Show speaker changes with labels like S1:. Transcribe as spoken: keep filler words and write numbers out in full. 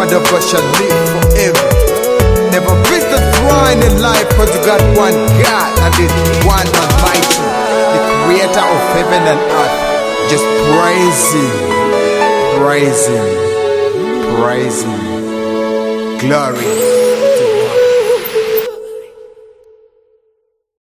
S1: word of God shall live forever. Never miss the throne in life, cause you got one God, and it's one Almighty, the creator of heaven and earth. Just praise Him, praise Him, praise Him. Glory.